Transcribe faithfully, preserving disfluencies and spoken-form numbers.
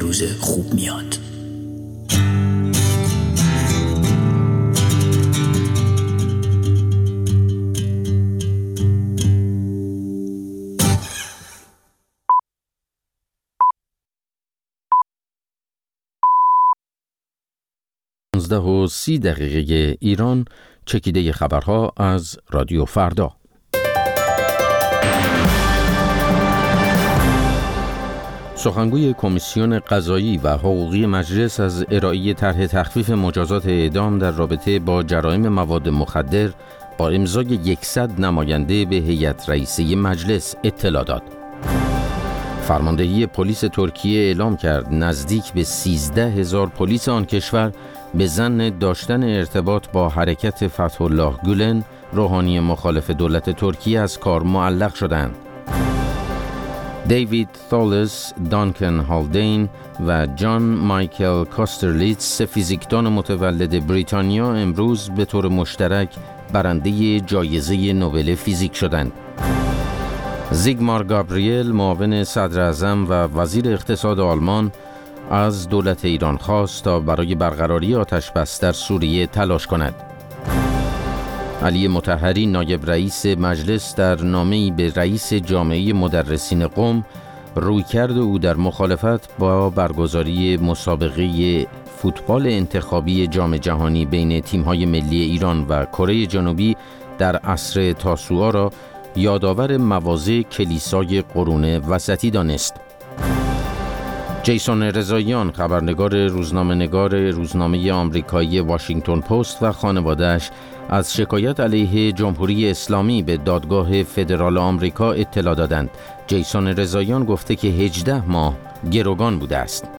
روز خوب میاد. پانزده و سی دقیقه ایران، چکیده خبرها از رادیو فردا. سخنگوی کمیسیون قضایی و حقوقی مجلس از ارائه طرح تخفیف مجازات اعدام در رابطه با جرایم مواد مخدر با امضای صد نماینده به هیئت رئیسه مجلس اطلاع داد. فرماندهی پلیس ترکیه اعلام کرد نزدیک به سیزده هزار پلیس آن کشور به ظن داشتن ارتباط با حرکت فتح الله گولن، روحانی مخالف دولت ترکیه، از کار معلق شدند. دیوید تالس، دانکن هالدین و جان مایکل کاسترلیتز، سه فیزیکدان متولد بریتانیا، امروز به طور مشترک برنده جایزه نوبل فیزیک شدند. زیگمار گابریل، معاون صدر اعظم و وزیر اقتصاد آلمان، از دولت ایران خواست تا برای برقراری آتش‌بس در سوریه تلاش کند. علی مطهری، نایب رئیس مجلس، در نامه‌ای به رئیس جامعه مدرسین قم رویکرد او در مخالفت با برگزاری مسابقه فوتبال انتخابی جام جهانی بین تیم‌های ملی ایران و کره جنوبی در عصر تاسوعا را یادآور مواضع کلیسای قرون وسطی دانست. جیسون رضاییان، خبرنگار روزنامه‌نگار روزنامه آمریکایی واشنگتن پست، و خانواده‌اش از شکایت علیه جمهوری اسلامی به دادگاه فدرال آمریکا اطلاع دادند. جیسون رضاییان گفته که هجده ماه گروگان بوده است.